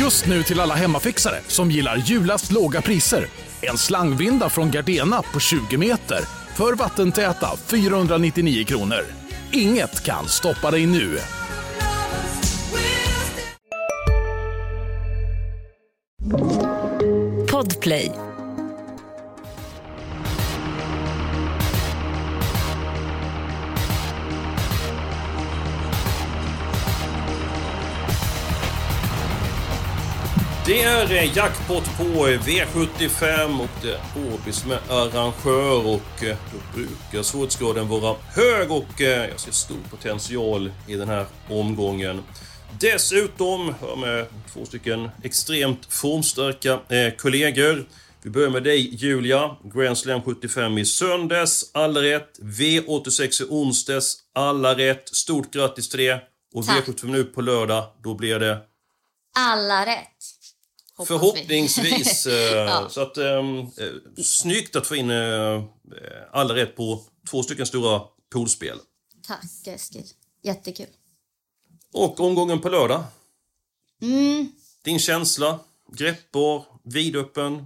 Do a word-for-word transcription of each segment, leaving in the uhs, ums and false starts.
Just nu till alla hemmafixare som gillar Julas låga priser. En slangvinda från Gardena på tjugo meter för vattentäta fyrahundranittionio kronor. Inget kan stoppa dig nu. Podplay. Det är jackpot på V sjuttiofem och det är Åby som är arrangör och då brukar svårighetsgraden vara hög och jag ser stor potential i den här omgången. Dessutom har jag med två stycken extremt formstarka eh, kollegor. Vi börjar med dig Julia, Grand Slam sjuttiofem i söndags, alla rätt. V åttiosex i onsdags, alla rätt. Stort grattis till det. Och Tack. V sjuttiofem nu på lördag, då blir det alla rätt. Hoppas förhoppningsvis. ja. Så att eh, snyggt att få in eh, alla rätt på två stycken stora poolspel. Tack Eskil, jättekul. Och omgången på lördag. Mm. Din känsla, greppbar, vidöppen.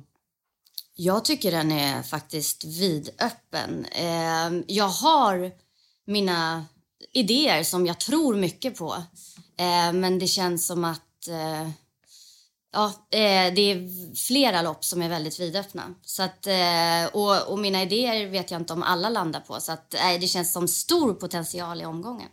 Jag tycker den är faktiskt vidöppen. Eh, jag har mina idéer som jag tror mycket på. Eh, men det känns som att eh, ja, eh, det är flera lopp som är väldigt vidöppna. Så att, eh, och, och mina idéer vet jag inte om alla landar på. Så att, eh, det känns som stor potential i omgången.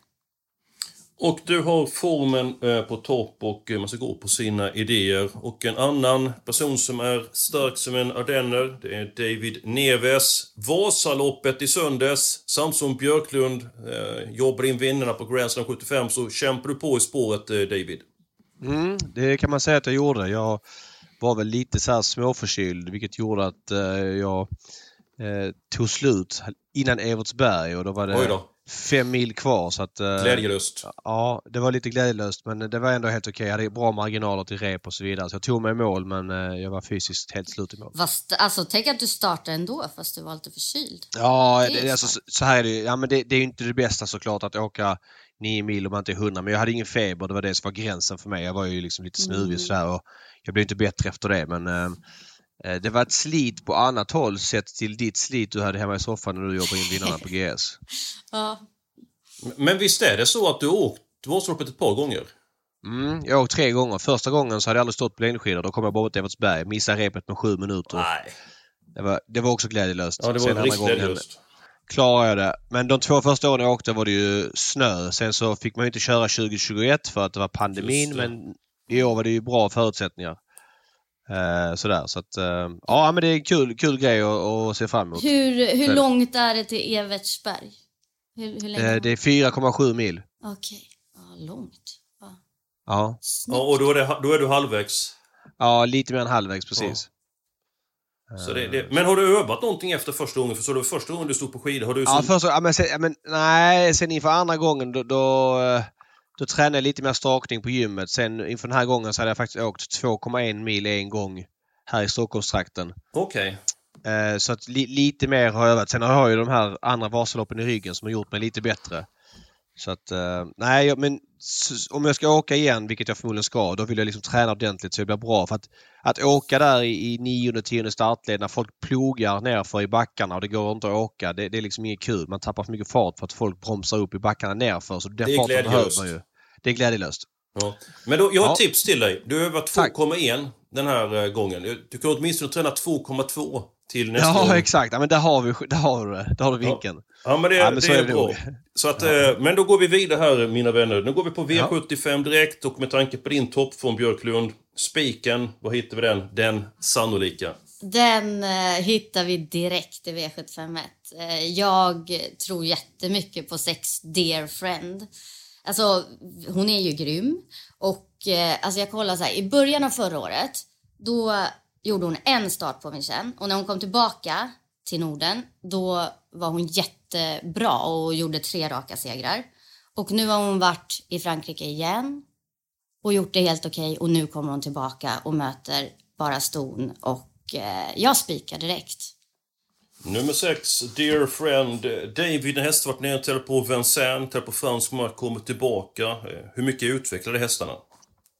Och du har formen eh, på topp och eh, man ska gå på sina idéer. Och en annan person som är stark som en ardenner, det är David Neves. Vasaloppet i söndags. Samson Björklund eh, jobbar in vinnarna på Grand Slam sjuttiofem. Så kämpar du på i spåret, eh, David? Mm, det kan man säga att jag gjorde. Jag var väl lite så här småförkyld, vilket gjorde att eh, jag eh, tog slut innan Evertsberg. Och då var det... Oj då. Fem mil kvar så att... Uh, glädjelöst. Ja, det var lite glädjelöst men det var ändå helt okej. Jag hade bra marginaler till rep och så vidare. Så jag tog mig i mål men uh, jag var fysiskt helt slut i mål. Fast, alltså tänk att du startade ändå fast du var lite förkyld. Ja, det, det, alltså, så, så här är det. Ja, men det, det är ju inte det bästa såklart att åka nio mil om man inte är hundra. Men jag hade ingen feber, det var det som var gränsen för mig. Jag var ju liksom lite snuvig mm. sådär och jag blev inte bättre efter det. Men uh, det var ett slit på annat håll sett till ditt slit du hade hemma i soffan när du jobbade in vinnarna på G S. Ja. Men visst är det så att du åkt Vasaloppet ett par gånger? Mm, jag åkte tre gånger. Första gången så hade jag aldrig stått på längdskidor. Då kom jag bara till Evertsberg. Missade repet med sju minuter. Nej. Det var, det var också glädjelöst. Ja, det var riktigt glädjelöst. Klarade jag det. Men de två första åren jag åkte var det ju snö. Sen så fick man ju inte köra tjugo tjugoett för att det var pandemin. Men i år var det ju bra förutsättningar. Uh, sådär. Så att, uh, ja, men det är en kul, kul grej att, att se fram emot. Hur, hur långt är det till Evertsberg? Hur, hur länge? Uh, det är fyra komma sju mil. Okej, okay. Ja, långt. Ja, ja. ja och då är, det, då är du halvvägs? Ja, lite mer än halvvägs, precis. Ja. Så det, det, men har du övat någonting efter första gången? För så det var första gången du stod på skidor. Har du ja, som... första, ja, men, sen, men nej, sen inför andra gången då, då, då tränade jag lite mer stakning på gymmet. Sen inför den här gången så hade jag faktiskt åkt två komma en mil en gång här i Stockholmstrakten. Okej. Okay. Eh, så att li, lite mer har jag övat. Sen har jag ju de här andra Vasaloppen i ryggen som har gjort mig lite bättre. Så att, eh, nej, men så, om jag ska åka igen, vilket jag förmodligen ska, då vill jag liksom träna ordentligt så det blir bra. För att, att åka där i, i nionde, tionde startled när folk plogar nerför i backarna och det går inte att åka, det, det är liksom inget kul. Man tappar för mycket fart för att folk bromsar upp i backarna nerför. Så den det är farten behöver man ju. Det är glädjelöst. Ja. Men då, jag har ja. ett tips till dig. Du har övat två komma en den här uh, gången. Du kan åtminstone träna två komma två till nästa ja, gång. Ja, exakt. Ja, men där har vi där har du det. Där har du vinkeln. Ja, ja men det, ja, men det är, är det bra. Så att, ja. uh, men då går vi vidare här, mina vänner. Nu går vi på V sjuttiofem direkt och med tanke på din topp från Björklund, spiken, vad hittar vi den? Den sannolika. Den uh, hittar vi direkt i V sjuttiofem ett. Uh, jag tror jättemycket på sex Dear Friend. Alltså, hon är ju grym. Och eh, alltså jag kollar så här, i början av förra året, då gjorde hon en start på Vincennes. Och när hon kom tillbaka till Norden, då var hon jättebra och gjorde tre raka segrar. Och nu har hon varit i Frankrike igen och gjort det helt okej. Och nu kommer hon tillbaka och möter bara ston. Och eh, jag spikar direkt. Nummer sex, Dear Friend. David, när hästar varit ner till på Vincennes, till på fransk mark, kommer tillbaka. Hur mycket utvecklade hästarna?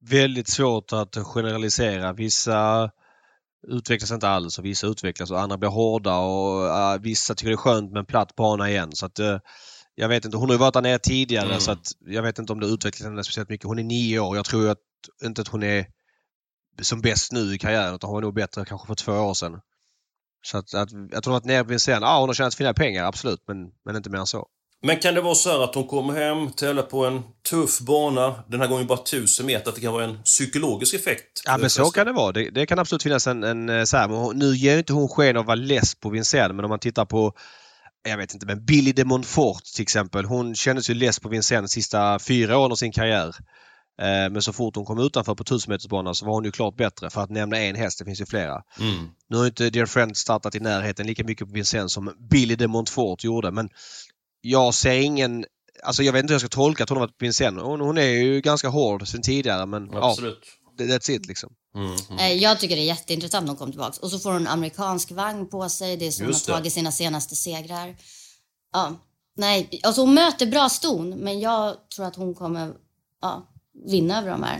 väldigt svårt att generalisera. Vissa utvecklas inte alls och vissa utvecklas och andra blir hårda och uh, vissa tycker det är skönt med en platt bana igen. Så att uh, jag vet inte, hon har ju varit där nere tidigare mm. så att jag vet inte om det utvecklas henne speciellt mycket. Hon är nio år. Jag tror att, inte att hon är som bäst nu i karriären utan hon var nog bättre kanske för två år sedan. Så att, att, att hon har varit nere på Vincennes, ja hon har tjänat fina pengar absolut men, men inte mer än så. Men kan det vara så här att hon kommer hem, tävlar på en tuff bana, den här gången bara tusen meter, att det kan vara en psykologisk effekt? Ja, men så kan det vara. Det, det kan absolut finnas en, en så här, men hon, nu ger inte hon sken av att vara less på Vincennes, men om man tittar på, jag vet inte, men Billy de Montfort till exempel, hon kändes ju less på Vincennes de sista fyra åren av sin karriär. Eh, men så fort hon kom utanför på tusenmetersbanan så var hon ju klart bättre, för att nämna en häst, det finns ju flera. Mm. Nu har inte Dear Friend startat i närheten lika mycket på Vincennes som Billy de Montfort gjorde, men jag ser ingen, alltså jag vet inte hur jag ska tolka att hon har varit på Vincennes. Hon, hon är ju ganska hård sen tidigare, men absolut. Ja, that's it liksom. Mm, mm. Jag tycker det är jätteintressant när hon kommer tillbaka. Och så får hon en amerikansk vagn på sig, det är som hon har tagit sina senaste segrar. Ja, nej, alltså hon möter bra ston, men jag tror att hon kommer ja, vinna över de här.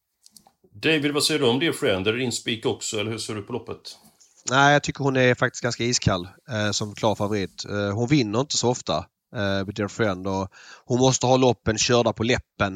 David, vad säger du om Dear Friend? Är det din spik också, eller hur ser du på loppet? Nej, jag tycker hon är faktiskt ganska iskall eh, som klar favorit. Eh, hon vinner inte så ofta eh, med Dear Friend och hon måste ha loppen körda på läppen.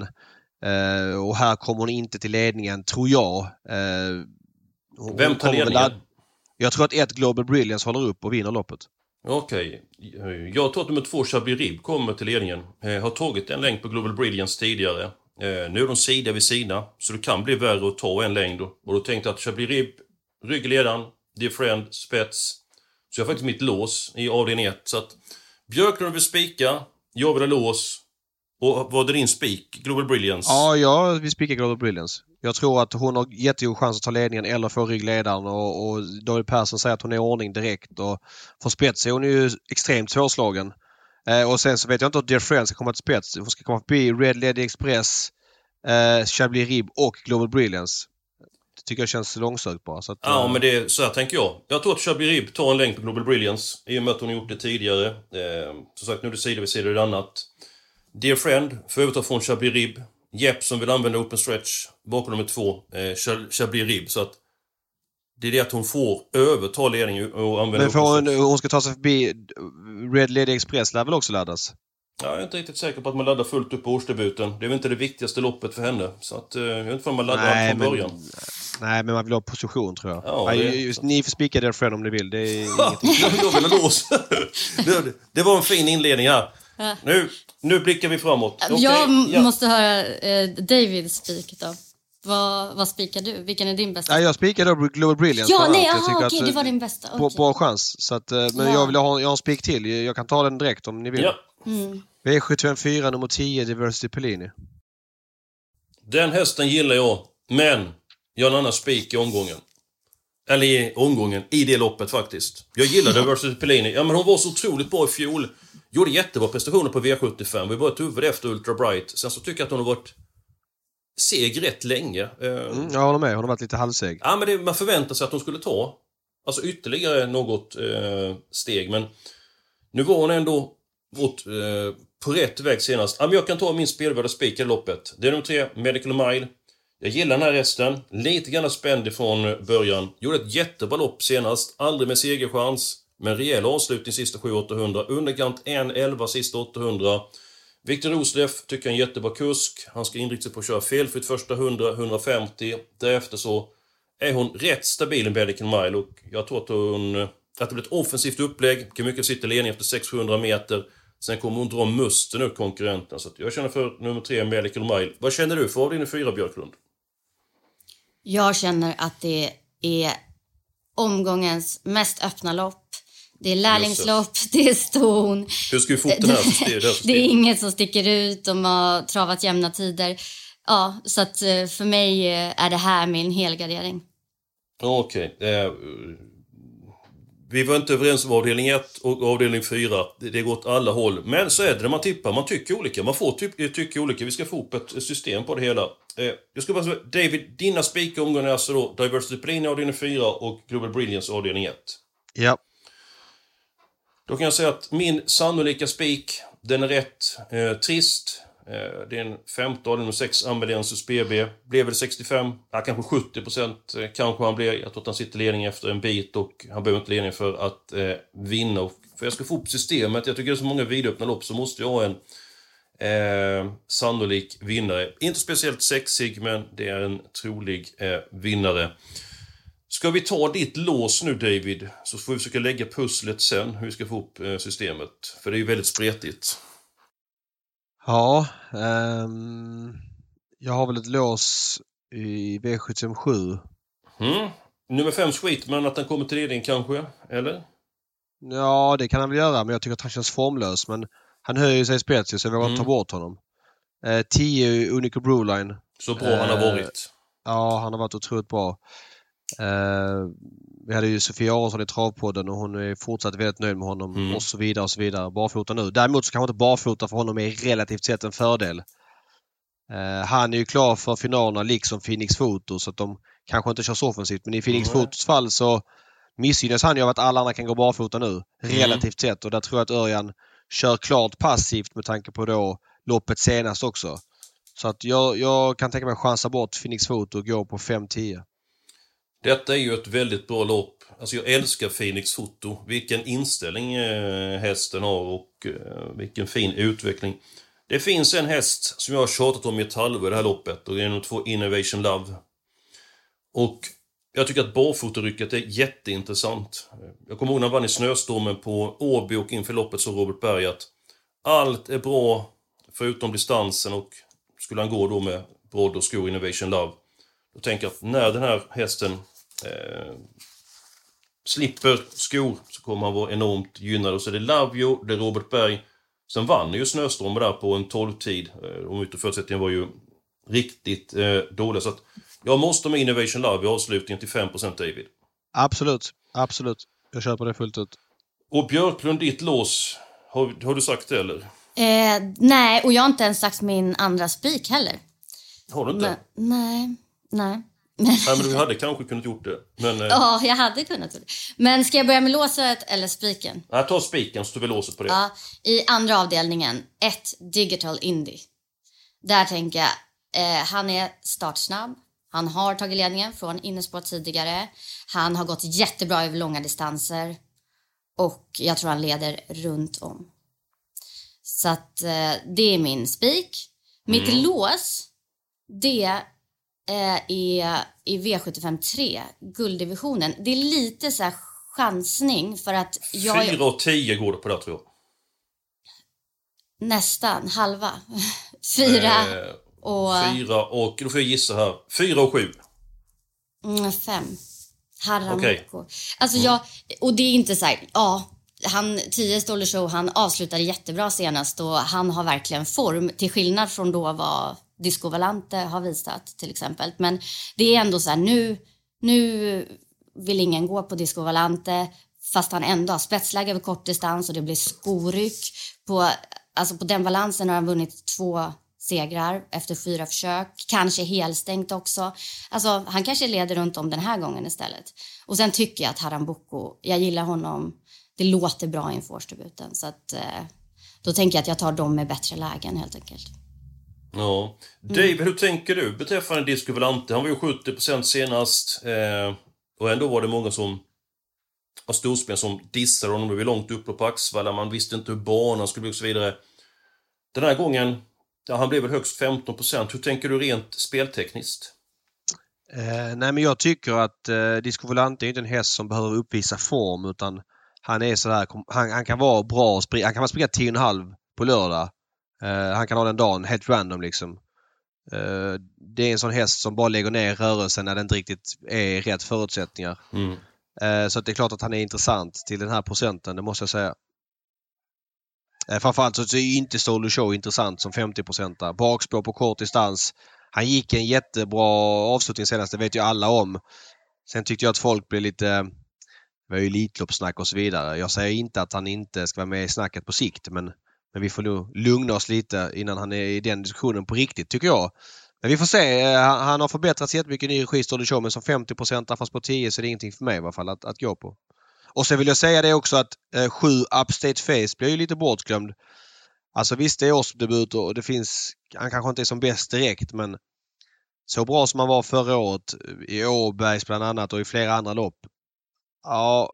Eh, och här kommer hon inte till ledningen, tror jag. Eh, hon, Vem tar ledningen? Ladd... Jag tror att ett Global Brilliance håller upp och vinner loppet. Okej. Okay. Jag tror att nummer två Chablis Rib kommer till ledningen. Eh, har tagit en längd på Global Brilliance tidigare. Eh, nu är de sida vid sida, så det kan bli värre att ta en längd. Och då tänkte jag att Chablis Rib, ryggledaren, Dear Friend, spets. Så jag har faktiskt mitt lås i avdelning ett. Så att Björklund vill spika, jag vill ha lås. Och vad är din spik? Global Brilliance? Ja, jag vill spika Global Brilliance. Jag tror att hon har jättegod chans att ta ledningen eller få ryggledaren. Och, och David Persson säger att hon är i ordning direkt. Och för spets är hon ju extremt svårslagen. Eh, och sen så vet jag inte att Dear Friend ska komma till spets. Hon ska komma förbi Red Lady Express, eh, Chablis Rib och Global Brilliance. Det tycker jag känns långsökt bara. Så att, ja, men det är, så här tänker jag. Jag tror att Chablis Rib tar en längd på Global Brilliance. I och med att hon har gjort det tidigare. Eh, som sagt, nu är det sida vid sida och det annat. Dear Friend får överta från Chablis Rib. Jepp som vill använda open stretch bakom nummer två, eh, Chablis Rib. Så att det är det att hon får överta ledningen och använda men open hon, stretch. hon ska ta sig förbi Red Lady Express, lär väl också laddas? Ja, jag är inte riktigt säker på att man laddar fullt upp på årsdebuten. Det är väl inte det viktigaste loppet för henne. Så att, eh, jag vet inte om man laddar nej, allt från början. Nej, men man vill ha position, tror jag. Ja, nej, det... just, ni får spika Dear Friend om ni vill. Det är ingenting. Jag vill ha lås. det, det var en fin inledning här. Ja. Nu, nu blickar vi framåt. Okay, jag ja. måste höra eh, Davids spik då. Vad, vad spikar du? Vilken är din bästa? Ja, jag spikar då Global Brilliance. Ja, nej, aha, okej, okay, det var din bästa. Okay. Bra, bra chans. Så att, men ja. jag vill ha, jag har en spik till. Jag kan ta den direkt om ni vill. Ja. Mm. V sjuttiofem fyra, nummer tio, Diversity Pellini. Den hästen gillar jag, men jag har en annan spik i omgången. Eller i omgången, i det loppet faktiskt. Jag gillar Diversity Pellini. Ja, men hon var så otroligt bra i fjol. Gjorde jättebra prestationer på V sjuttiofem. Vi var ett huvud efter Ultra Bright. Sen så tycker jag att hon har varit seg rätt länge. Mm, jag håller med, hon har varit lite halvseg. Ja, men det, man förväntar sig att hon skulle ta alltså ytterligare något eh, steg. Men nu var hon ändå gått eh, på rätt väg senast. Ja, men jag kan ta min spelvärda spik i loppet. Det är nummer tre, Medical Mile. Jag gillar den här resten. Lite grann spänd ifrån början. Gjorde ett jättebra lopp senast. Aldrig med segerchans. Men rejäl avslutning sista sju åttahundra. Underkant en elva sista åttahundra. Viktor Rosleff tycker jag är en jättebra kusk. Han ska inrikta sig på att köra felfritt första hundra till hundrafemtio. Därefter så är hon rätt stabil i Medical Mile. Och jag tror att hon... Att det blir ett offensivt upplägg. Kan mycket sitta ledning efter sexhundra meter. Sen kommer hon dra musten ur konkurrenten. Så jag känner för nummer tre, Medical Mile. Vad känner du för avdelning fyra, Björklund? Jag känner att det är omgångens mest öppna lopp. Det är lärlingslopp, det är ston. Hur ska vi få den här system, det, här det är inget som sticker ut. De har travat jämna tider. Ja, så att för mig är det här min helgardering. Okej. Okay. Eh, vi var inte överens om avdelning ett och avdelning fyra. Det, det går åt alla håll. Men så är det när man tippar. Man tycker olika. Man får ty- tycka olika. Vi ska få upp ett system på det hela. Eh, jag ska bara säga, David, dina spikomgångar är alltså då Diversity Pellini avdelning fyra och Global Brilliance avdelning ett. Ja. Då kan jag säga att min sannolika spik, den är rätt eh, trist. Det är en femton, nummer sex, Ambulance B B. Blev väl sextiofem, ja, kanske sjuttio procent kanske han blev. Jag tror att han sitter ledning efter en bit och han behöver inte ledning för att eh, vinna. Och för jag ska få upp systemet, jag tycker det är så många vidöppna lopp så måste jag ha en eh, sannolik vinnare. Inte speciellt sexig, men det är en trolig eh, vinnare. Ska vi ta ditt lås nu, David, så får vi försöka lägga pusslet sen hur vi ska få upp eh, systemet. För det är ju väldigt spretigt. Ja, um, jag har väl ett lås i V sjuttiofem. Mm. Nummer fem Sweetman, att han kommer till ledning kanske, eller? Ja, det kan han väl göra, men jag tycker att han känns formlös. Men han höjer sig i spets, så jag vågar mm. ta bort honom. Eh, tio Unico Broline. Så bra eh, han har varit. Ja, han har varit otroligt bra. Eh, vi hade ju Sofia Aronsson i travpodden och hon är fortsatt väldigt nöjd med honom mm. och så vidare och så vidare. Barfota nu. Däremot så kan man inte barfota för honom är relativt sett en fördel. Eh, han är ju klar för finalerna liksom Phoenix Photo så att de kanske inte kör så offensivt. Men i Phoenix mm. Photos fall så missgynnas han ju av att alla andra kan gå barfota nu. Relativt mm. sett. Och där tror jag att Örjan kör klart passivt med tanke på då loppet senast också. Så att jag, jag kan tänka mig chansa bort Phoenix Photo och gå på fem tio. Detta är ju ett väldigt bra lopp. Alltså jag älskar Phoenix Photo. Vilken inställning eh, hästen har och eh, vilken fin utveckling. Det finns en häst som jag har tjatat om i ett halvår i det här loppet. Och det är nummer två Innovation Love. Och jag tycker att barfotorycket är jätteintressant. Jag kommer ihåg när han vann i snöstormen på Åby och inför loppet så Robert Berg att allt är bra förutom distansen och skulle han gå då med brodd och skor Innovation Love. Då tänker jag att när den här hästen eh, slipper skor så kommer han vara enormt gynnad. Och så är det Lavio, det är Robert Berg. Sen vann ju snöstormen där på en tolv-tid. Eh, om utförutsättningen var ju riktigt eh, dålig. Så att jag måste med Innovation Love i avslutningen till fem procent David. Absolut, absolut. Jag köper det fullt ut. Och Björklund, ditt lås, har, har du sagt det eller? Eh, nej, och jag har inte ens sagt min andra spik heller. Har du inte? Men, nej, nej. Nej, men du hade kanske kunnat gjort det. Men, eh... Ja, jag hade kunnat gjort det. Men ska jag börja med låset eller spiken? Nej, ta spiken så du vill låset på det. Ja, i andra avdelningen, ett Digital Indie. Där tänker jag, eh, han är startsnabb. Han har tagit ledningen från innerspår tidigare. Han har gått jättebra över långa distanser. Och jag tror han leder runt om. Så att eh, det är min spik. Mitt mm. lås, det eh, är i V sjuttiofem tre, gulddivisionen. Det är lite så här chansning för att jag... fyra och tio går det på det, tror jag. Nästan, halva. Fyra eh, och... Fyra och, då får jag gissa här. Fyra och sju. Mm, fem. Haramoko. Okay. Alltså jag, och det är inte så här, ja, han, tio Stoller Show, han avslutade jättebra senast och han har verkligen form till skillnad från då vad Disco Valante har visat till exempel. Men det är ändå så här, nu, nu vill ingen gå på Disco Valante fast han ändå har spetsläge över kort distans och det blir skoryck. På, alltså på den balansen har han vunnit två segrar efter fyra försök. Kanske helstängt också. Alltså han kanske leder runt om den här gången istället. Och sen tycker jag att Haramoko, jag gillar honom. Det låter bra inför årsdebuten. Så att eh, då tänker jag att jag tar dem med bättre lägen helt enkelt. Ja. David, mm. hur tänker du beträffande Disco Valante? Han var ju sjuttio procent senast. Eh, och ändå var det många som var storspel som dissade honom. Det var långt upp på Axvalla. Man visste inte hur banan skulle bli och så vidare. Den här gången, ja, han blev väl högst femton procent. Hur tänker du rent speltekniskt? Eh, nej men jag tycker att eh, Disco Volante är inte en häst som behöver uppvisa form utan han är sådär, han, han kan vara bra och springa, han kan vara springa tio och en halv på lördag. Eh, han kan ha den dagen helt random liksom. Eh, det är en sån häst som bara lägger ner rörelsen när det inte riktigt är rätt förutsättningar. Mm. Eh, så att det är klart att han är intressant till den här procenten, det måste jag säga. Eh, framförallt så är inte Solo Show intressant som femtio procent. Bakspår på kort distans. Han gick en jättebra avslutning senast, det vet ju alla om. Sen tyckte jag att folk blev lite... Det var ju elitloppssnack och så vidare. Jag säger inte att han inte ska vara med i snacket på sikt, men, men vi får nog lugna oss lite innan han är i den diskussionen på riktigt, tycker jag. Men vi får se. Han, han har förbättrats jättemycket i regi Solo Show, men som femtio procent fast på tio så är det ingenting för mig i alla fall att, att gå på. Och så vill jag säga det också att eh, sju Upstate Face blir ju lite bortglömd. Alltså visst, det är årsdebut och det finns, han kanske inte är som bäst direkt, men så bra som han var förra året i Åbergs bland annat och i flera andra lopp. Ja.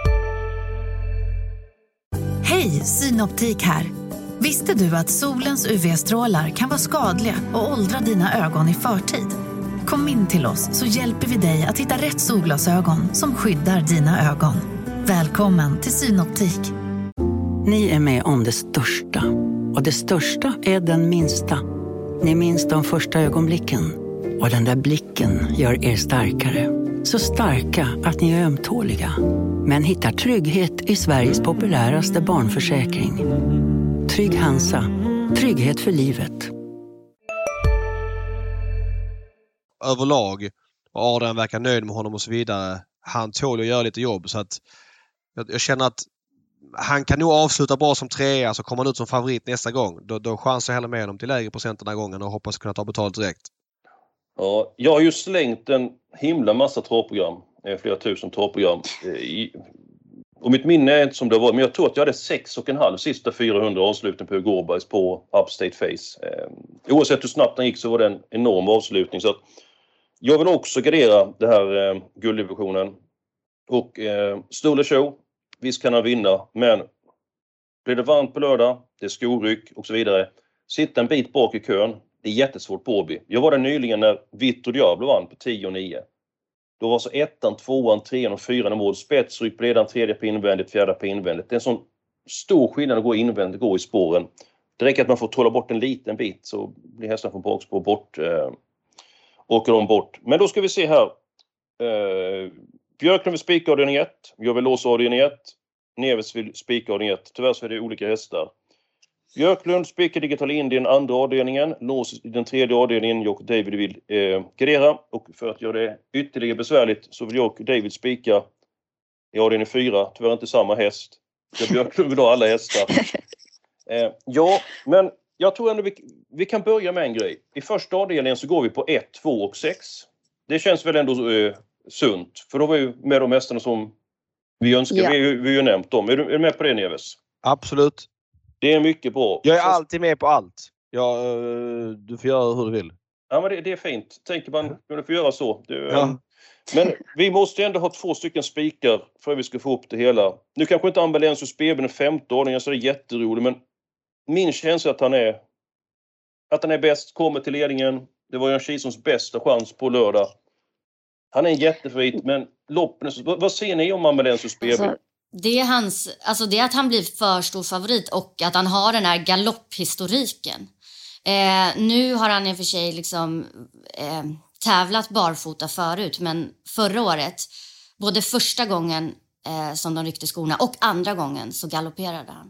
Hej, Synoptik här. Visste du att solens U V-strålar kan vara skadliga och åldra dina ögon i förtid? Kom in till oss så hjälper vi dig att hitta rätt solglasögon som skyddar dina ögon. Välkommen till Synoptik. Ni är med om det största. Och det största är den minsta. Ni minns de första ögonblicken. Och den där blicken gör er starkare. Så starka att ni är ömtåliga. Men hittar trygghet i Sveriges populäraste barnförsäkring. Trygg Hansa. Trygghet för livet. Överlag. Och Adrian verkar nöjd med honom och så vidare. Han tål att göra lite jobb. Så att jag, jag känner att han kan nog avsluta bra som trea, så kommer han ut som favorit nästa gång. Då, då chansar jag hellre med honom till lägre procent den här gången och hoppas kunna ta betalt direkt. Ja, jag har ju slängt en himla massa travprogram. Flera tusen travprogram. Och mitt minne är inte som det var, men jag tror att jag hade sex och en halv sista fyrahundra avslutning på Gårdbergs på Upstate Face. Eh, oavsett hur snabbt den gick så var det en enorm avslutning. Så att jag vill också gardera det här eh, gulddivisionen. Och eh, Stole Show, visst kan han vinna, men blir det varmt på lördag, det är skoryck och så vidare. Sitta en bit bak i kön, det är jättesvårt på Åby. Jag var där nyligen när Vitto Diablo vann på tio och nio. Då var så ettan, tvåan, trean och fyran i mål. Spetsryck på ledaren, tredje på invändigt, fjärde på invändigt. Det är en sån stor skillnad att gå invändigt, gå i spåren. Det räcker att man får trolla bort en liten bit så blir hästarna från bakspår bort. Eh, åker de bort. Men då ska vi se här. Eh, Björklund vill spika avdelning ett. Jag vill låsa avdelning ett. Neves vill spika avdelning ett. Tyvärr så är det olika hästar. Björklund spikar Digital Indien andra avdelningen. Lås i den tredje avdelningen. Jag och David vill eh, gardera. Och för att göra det ytterligare besvärligt så vill jag och David spika i avdelning fyra. Tyvärr inte samma häst. Jag Björklund vill ha alla hästar. Eh, ja, men jag tror ändå vi, vi kan börja med en grej. I första avdelningen så går vi på ett, två och sex. Det känns väl ändå eh, sunt. För då var vi med de hästarna som vi önskar. Ja. Vi, vi har ju nämnt dem. Är du, är du med på det, Neves? Absolut. Det är mycket bra. Jag är alltid med på allt. Ja, du får göra hur du vill. Ja, men det, det är fint. Tänker man att du får göra så. Du, ja. Men vi måste ändå ha två stycken spikar för att vi ska få upp det hela. Nu kanske inte Ambulensus B B den femte ordningen så det är jätteroligt. Men min känsla är att han är att han är bäst, kommer till ledningen. Det var Jan Kisons bästa chans på lördag. Han är en jättefavorit, men loppen, vad, vad ser ni om Ambulensus B B? Alltså, det är hans, alltså det är att han blir för stor favorit och att han har den här galopphistoriken. Eh, nu har han i och för sig liksom eh, tävlat barfota förut, men förra året, både första gången eh, som de ryckte skorna och andra gången så galopperade han.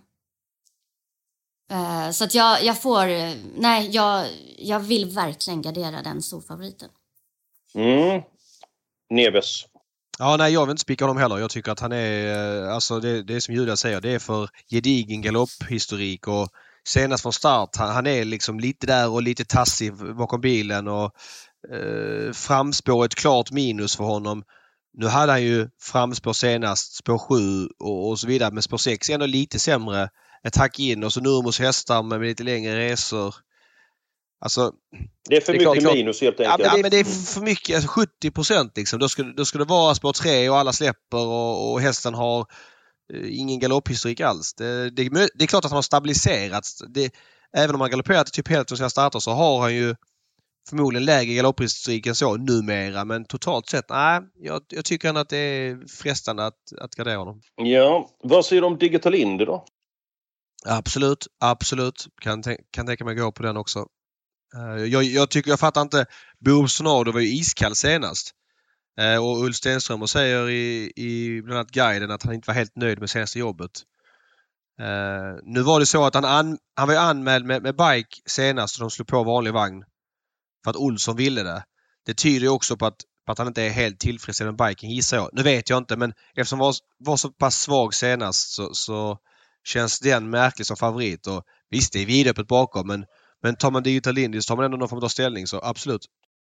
Eh, så att jag, jag får, nej, jag, jag vill verkligen gardera den storfavoriten. Mm. Neves. Ja, nej, jag vill inte spika honom heller. Jag tycker att han är, alltså det, det är som Julia säger, det är för gedigen galopphistorik och senast från start, han, han är liksom lite där och lite tassig bakom bilen och eh, framspår ett klart minus för honom. Nu hade han ju framspår senast, spår sju och, och så vidare, men spår sex är ändå lite sämre. Ett hack in och så Nurmos hästar med lite längre resor. Alltså, det är för det är mycket klart, minus helt enkelt. Ja, men, ja, men det är för mycket, alltså sjuttio procent liksom. Då skulle, då skulle det vara spår tre och alla släpper och, och hästen har eh, ingen galopphistorik alls. Det, det, det är klart att han har stabiliserats. Det, även om han galopperat typ helt av sina starter så har han ju förmodligen lägre galopphistorik än så numera. Men totalt sett, nej, jag, jag tycker ändå att det är frestande att, att gardera honom. Ja, vad säger du om Digital Indie då? Absolut, absolut. Kan, kan tänka mig gå på den också. Jag, jag tycker, jag fattar inte, Borups Tornado var ju iskall senast. Eh, och Ulf Stenström och säger i, i bland annat guiden att han inte var helt nöjd med senaste jobbet. Eh, nu var det så att han, an, han var anmäld med, med bike senast och de slog på vanlig vagn. För att Olsson ville det. Det tyder ju också på att, på att han inte är helt tillfredsställd med biken, gissar jag. Nu vet jag inte, men eftersom han var, var så pass svag senast så, så känns den märklig som favorit. Och visst, det är vidöppet bakom, men Men tar man Digital Indie så tar man ändå någon form av ställning, så absolut.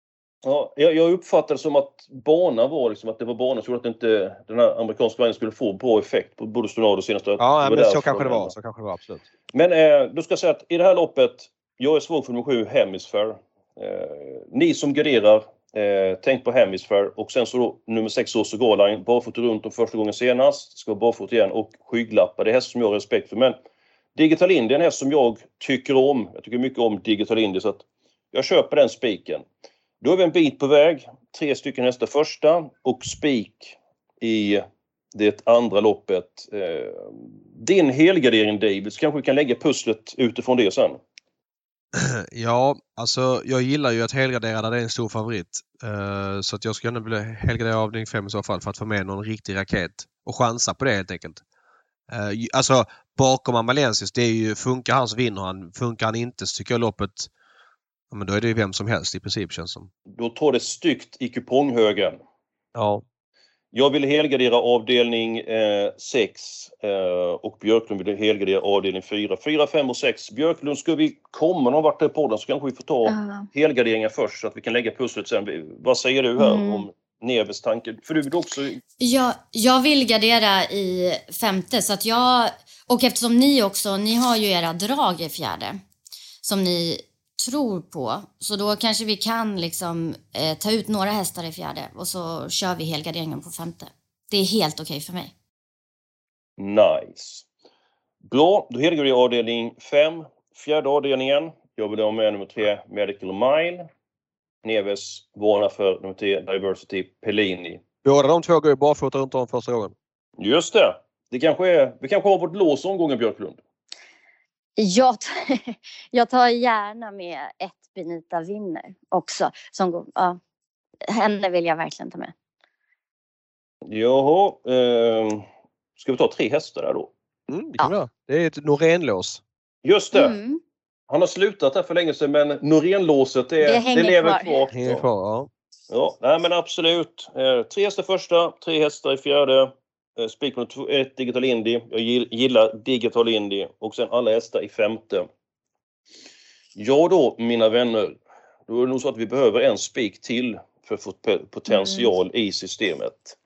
Ja, jag, jag uppfattade som att banan var liksom att det var banan så att inte den här amerikanska vagnen skulle få bra effekt på både Stornado och senaste. Ja, men så kanske det var. Så kanske det var, absolut. Men eh, då ska jag säga att i det här loppet, jag är svag för nummer sju, Hemisphere. Eh, ni som garderar, eh, tänk på Hemisphere. Och sen så då nummer sex, Orso Garline, barfota runt de första gången senast. Ska vara barfota igen och skygglappar. Det är häst som jag har respekt för. Men Digital Indie är en häst som jag tycker om. Jag tycker mycket om Digital Indie, så att jag köper den spiken. Då är vi en bit på väg. Tre stycken hästar första och spik i det andra loppet. Eh, din helgardering, David, så kanske vi kan lägga pusslet utifrån det sen. Ja, alltså jag gillar ju att helgardera där det är en stor favorit. Uh, så att jag ska gärna vilja helgardera avdelning fem i så fall för att få med någon riktig raket och chansa på det helt enkelt. Uh, alltså bakom Amalensis, det är ju, funkar han så vinner han. Funkar han inte så tycker jag loppet, ja, men då är det ju vem som helst i princip, känns som. Då tar det styggt i kuponghögen. Ja. Jag vill helgardera avdelning sex eh, och Björklund vill helgardera avdelning fyra. fyra, fem och sex. Björklund, ska vi komma någon vart där på den så kanske vi får ta uh. helgarderingar först så att vi kan lägga pusslet sen. Vad säger du här mm. om Neves tanke? För du vill också... Ja, jag vill gardera i femte så att jag... Och eftersom ni också, ni har ju era drag i fjärde som ni tror på. Så då kanske vi kan liksom eh, ta ut några hästar i fjärde och så kör vi helgarderingen på femte. Det är helt okej för mig. Nice. Bra, då helgarderar jag avdelning fem. Fjärde avdelningen. Jag vill ha med nummer tre, Medical Mile. Neves varnar för nummer tre, Diversity Pellini. Båda de två går ju barfota runt om första gången. Just det. Det kanske är, vi kanske har vårt lås omgången, Björklund. Jag, jag tar gärna med ett Benita vinner också. Som går, ja, henne vill jag verkligen ta med. Jaha. Eh, ska vi ta tre hästar där då? Mm, det kan ja. Det är ett Norén-lås. Just det. Mm. Han har slutat här för länge sedan, men Norén-låset det, det, det lever kvar. kvar. Hänger kvar, ja. Ja, nej, men absolut. Eh, tre hästar första, tre hästar i fjärde. Eh, Spik på ett Digital Indie. Jag gillar Digital Indie. Och sen alla hästar i femte. Ja då, mina vänner. Då är det nog så att vi behöver en spik till för att få potential mm. i systemet.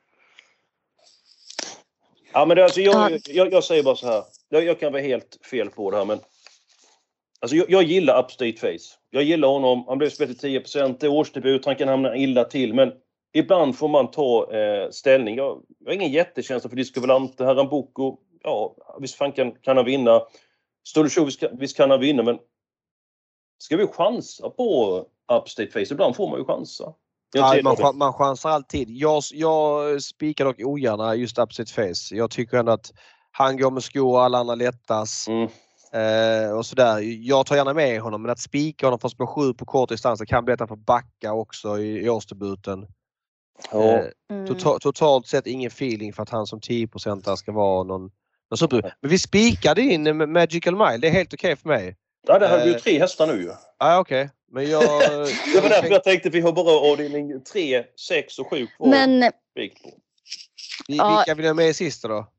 Ja, men det, alltså, jag, jag, jag säger bara så här. Jag, jag kan vara helt fel på det här, men alltså, jag, jag gillar Upstate Face. Jag gillar honom. Han blev spelat till tio procent. Det är årsdebut. Han kan hamna illa till. Men ibland får man ta eh, ställning. Jag, jag har ingen jättekänsla för Discovalante. Harambuco. Ja, visst fan kan, kan han vinna. Ståle Show, visst, visst kan han vinna. Men ska vi chansa på Upstate Face? Ibland får man ju chansa. Ja, man, man chansar alltid. Jag, jag spikar dock ogärna just Upstate Face. Jag tycker ändå att han går med skor och alla andra lättas. Mm. Eh, och sådär. Jag tar gärna med honom, men att spika honom för att spå sju på kort distans kan bli att han får backa också i, i årsdebuten. Ja. Eh, mm. tota, totalt sett ingen feeling för att han som tio procent ska vara någon, någon super. Men vi spikade in med Magical Mile, det är helt okej okay för mig. Ja, det har vi ju tre hästar nu ju. Ja, ah, okej. Okay. Men jag... det var därför jag tänkte att vi har bara avdelning tre, sex och sju kvar. Men... Vi, ja. Vilka vill jag med i sista då?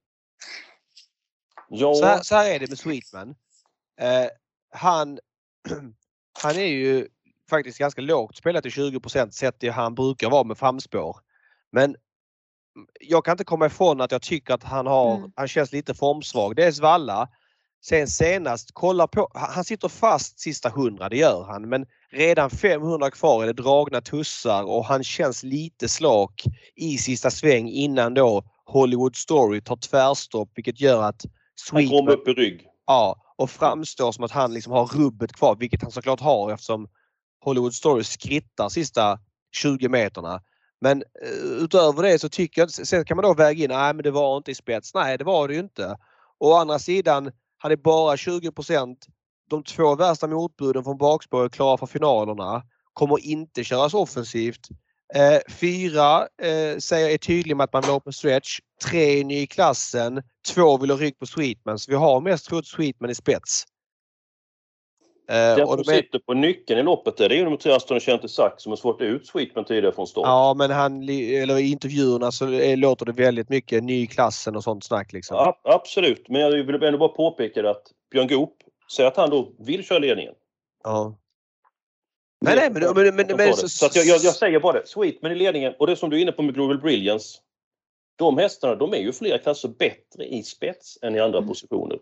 Ja. Så, här, så här är det med Sweetman. Eh, han, han är ju faktiskt ganska lågt spelat till tjugo procent sett till han brukar vara med framspår. Men jag kan inte komma ifrån att jag tycker att han har mm. han känns lite formsvag. Det är Svalla. Sen senast, kolla på, han sitter fast sista hundra, det gör han. Men redan femhundra kvar är det dragna tussar och han känns lite slak i sista sväng innan då Hollywood Story tar tvärstopp, vilket gör att Sweetman, han kommer upp i rygg. Ja, och framstår som att han liksom har rubbet kvar, vilket han såklart har eftersom Hollywood Story skrittar sista tjugo meterna. Men uh, utöver det så tycker jag, sen kan man då väga in, nej men det var inte i spets. Nej, det var det ju inte. Och å andra sidan hade bara tjugo procent. De två värsta motbuden från bakspår är klara för finalerna. Kommer inte köras offensivt. Eh, fyra eh, säger är tydlig med att man vill ha på stretch. Tre ny i klassen. Två vill ha rygg på Sweetman. Så vi har mest trott Sweetman i spets. Eh, Den som de sitter på nyckeln i loppet där, det är ju de tre Aston Kent Sack som har svårt ut Sweetman tidigare från start. Ja, men han, eller i intervjuerna så är, låter det väldigt mycket ny i klassen och sånt snack liksom. Ja, absolut, men jag vill ändå bara påpeka att Björn Goop säger att han då vill köra ledningen. Ja. Nej, nej, men, men, men, men så, så att jag, jag, jag säger bara det. Sweetman i ledningen. Och det som du är inne på med Global Brilliance. De hästarna, de är ju flera klasser bättre i spets än i andra mm. positioner.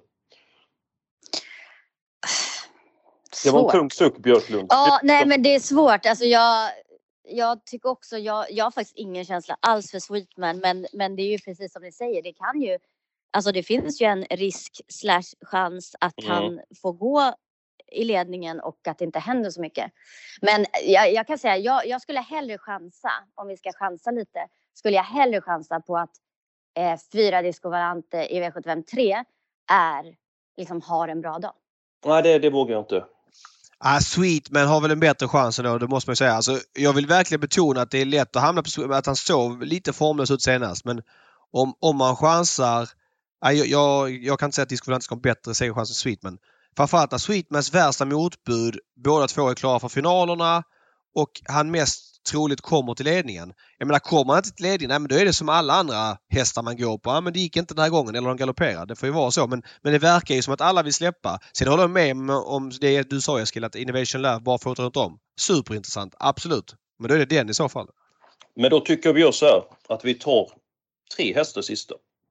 Det var en tung suck, Björklund. Ja, nej men det är svårt. Alltså jag, jag tycker också, jag, jag har faktiskt ingen känsla alls för Sweetman. Men, men det är ju precis som ni säger, det kan ju, alltså det finns ju en risk slash chans att mm. han får gå i ledningen och att det inte händer så mycket. Men jag, jag kan säga, jag, jag skulle hellre chansa, om vi ska chansa lite, skulle jag hellre chansa på att eh, fyra Disco Valante i V sjuttiofem tre är, liksom har en bra dag. Nej, det, det vågar jag inte. Ah, Sweetman har väl en bättre chans ändå, det måste man säga. Alltså, jag vill verkligen betona att det är lätt att hamna på att han såg lite formlös ut senast. Men om, om man chansar... Ah, jag, jag, jag kan inte säga att Disco Valante ska ha bättre segerchans än Sweetman. Framförallt när Sweetmans värsta motbud, båda två är klara för finalerna och han mest troligt kommer till ledningen. Jag menar, kommer han inte till ledningen, nej, men då är det som alla andra hästar man går på. Ja, men det gick inte den här gången, eller de galopperar. Det får ju vara så. Men, men det verkar ju som att alla vill släppa. Sen håller jag med om det du sa, Eskil, att Innovation Love bara får runt om. Superintressant, absolut. Men då är det den i så fall. Men då tycker vi så här, att vi tar tre hästar sista.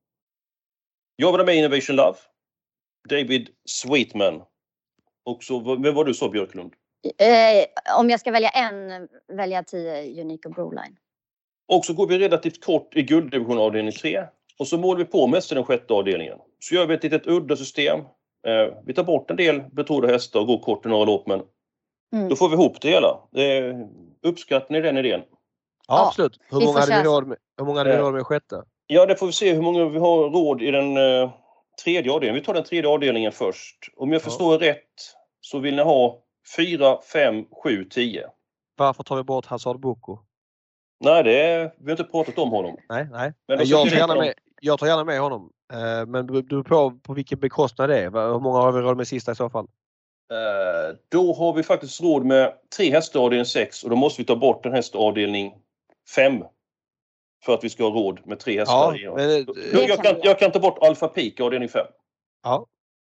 Jag var med Innovation Love. David Sweetman. Och så, vem var du så, Björklund? Eh, om jag ska välja en, välja tio Unique och Broline. Och så går vi relativt kort i gulddivision avdelning tre. Och så målar vi på mest i den sjätte avdelningen. Så gör vi ett litet udda system. Eh, vi tar bort en del betrodda hästar och går kort i några lopp. Men mm. då får vi ihop det hela. Eh, uppskattar ni den idén? Ja, absolut. Hur många hade vi råd med, hur många hade vi råd med sjätte? Ja, det får vi se hur många vi har råd i den eh, tredje avdelningen. Vi tar den tredje avdelningen först. Om jag förstår ja. rätt så vill ni ha fyra, fem, sju, tio. Varför tar vi bort Hazard Boko? Nej, det är, vi har inte pratat om honom. Nej, nej. Men jag, tar gärna med, jag tar gärna med honom. Uh, men du, du på, på vilken bekostnad det är. Hur många har vi råd med sista i så fall? Uh, då har vi faktiskt råd med tre hästar avdelning sex. Och då måste vi ta bort en häst avdelning fem. För att vi ska ha råd med tre hästar. Ja, men, då, jag, kan, jag kan ta bort Alfa Peak avdelning fem. Ja.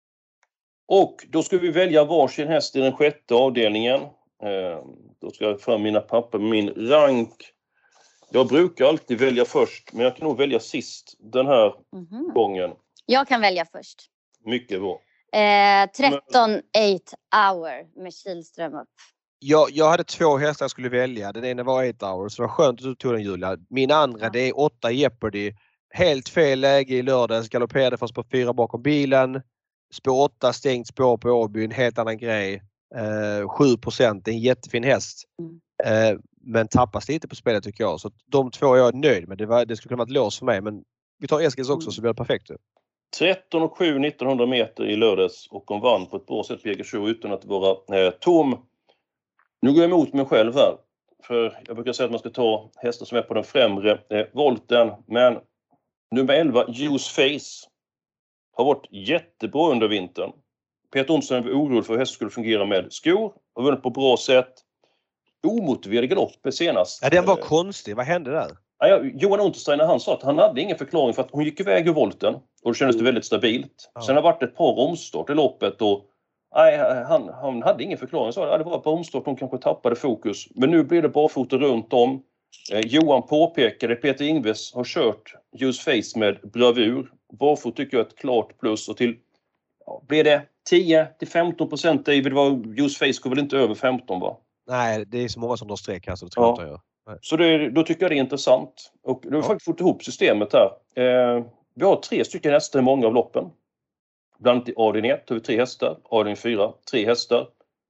Och då ska vi välja varsin häst i den sjätte avdelningen. Uh, då ska jag fram mina papper med min rank. Jag brukar alltid välja först, men jag kan nog välja sist den här mm-hmm. gången. Jag kan välja först. Mycket bra. Eh, tretton eight hour med Kihlström upp. Jag, jag hade två hästar jag skulle välja. Den ena var eight hour, så det var skönt att du tog den, Julia. Min andra, ja. Det är åtta Jeopardy. Helt fel läge i lördags. Galopperade först på fyra bakom bilen. Spår åtta stängt spår på Åby, en helt annan grej. Eh, sju procent, en jättefin häst. Mm. Eh, men tappas lite på spelet tycker jag. Så de två är jag nöjd med. Det, var, det skulle kunna vara ett lås för mig. Men vi tar Eskils också mm. så blir det perfekt. tretton och sju nittonhundra meter i lördags. Och de vann på ett bra sätt P G Show utan att vara eh, tom. Nu går jag emot mig själv här. För jag brukar säga att man ska ta hästar som är på den främre eh, volten. Men nummer elva, Use Face, har varit jättebra under vintern. Peter Olsson var orolig för hur hästen skulle fungera med skor. Har vunnit på bra sätt. Omotiverad galopp senast. Ja, den var konstig. Vad hände där? Ja, Johan Untersteiner, han sa att han hade ingen förklaring för att hon gick iväg ur volten. Och det kändes det väldigt stabilt. Ja. Sen har det varit ett par omstart i loppet och nej, han, han hade ingen förklaring. Så ja, det var ett par omstart, hon kanske tappade fokus. Men nu blir det barfota runt om. Eh, Johan påpekade, Peter Ingves har kört Use Face med bravur. Barfot tycker jag är ett klart plus. Och till, ja, blir det tio till femton procent David, var Use Face går väl inte över femton va? Nej, det är så många som drar streck här så det tror jag inte jag. Så det, då tycker jag det är intressant. Och då har vi ja. faktiskt fått ihop systemet här. Eh, vi har tre stycken hästar i många av loppen. Bland annat i avdelning ett har vi tre hästar. Avdelning fyra, tre hästar.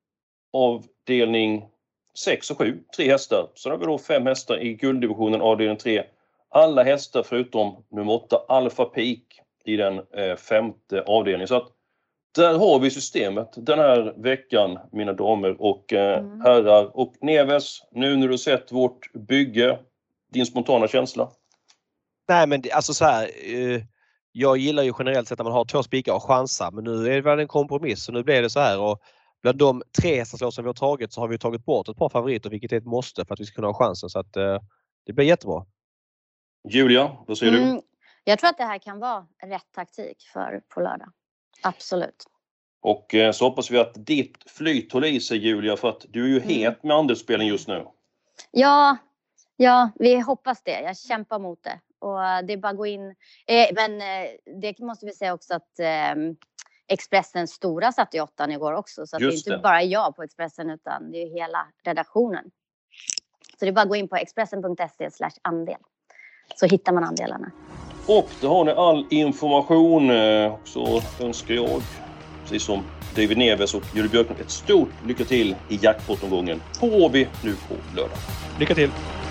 Avdelning sex och sju, tre hästar. Så har vi då fem hästar i gulddivisionen avdelning tre. Alla hästar förutom nummer åtta, Alfa Peak i den eh, femte avdelningen. Så att där har vi systemet den här veckan, mina damer och eh, mm. herrar. Och Neves, nu när du sett vårt bygge, din spontana känsla? Nej, men det, alltså så här, eh, jag gillar ju generellt sett att man har två spikar och chansa. Men nu är det väl en kompromiss, så nu blir det så här. Och bland de tre hästar som vi har tagit så har vi tagit bort ett par favoriter, vilket är ett måste för att vi ska kunna ha chansen. Så att eh, det blir jättebra. Julia, vad säger mm, du? Jag tror att det här kan vara rätt taktik för på lördag. Absolut. Och eh, så hoppas vi att ditt flyt håller i sig, Julia, för att du är ju mm. het med andelsspelen just nu. Ja, ja, vi hoppas det. Jag kämpar mot det. Och det är bara att gå in. Eh, men eh, det måste vi säga också att eh, Expressen stora satt i åttan igår också. Så att det är inte det. Bara jag på Expressen utan det är hela redaktionen. Så det är bara att gå in på expressen punkt se slash andel. Så hittar man andelarna. Och då har ni all information. Så önskar jag, precis som David Neves och Julie Björklund, ett stort lycka till i jackpot-omgången på Åby nu på lördag. Lycka till!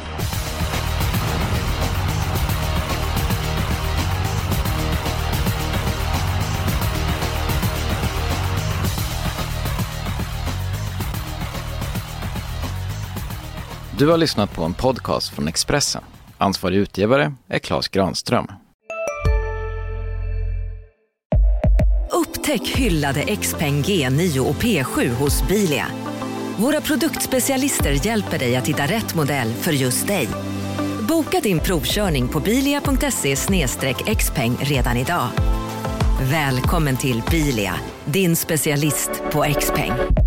Du har lyssnat på en podcast från Expressen. Ansvarig utgivare är Claes Granström. Upptäck hyllade Xpeng G nio och P sju hos Bilia. Våra produktspecialister hjälper dig att hitta rätt modell för just dig. Boka din provkörning på bilia punkt se slash xpeng redan idag. Välkommen till Bilia, din specialist på Xpeng.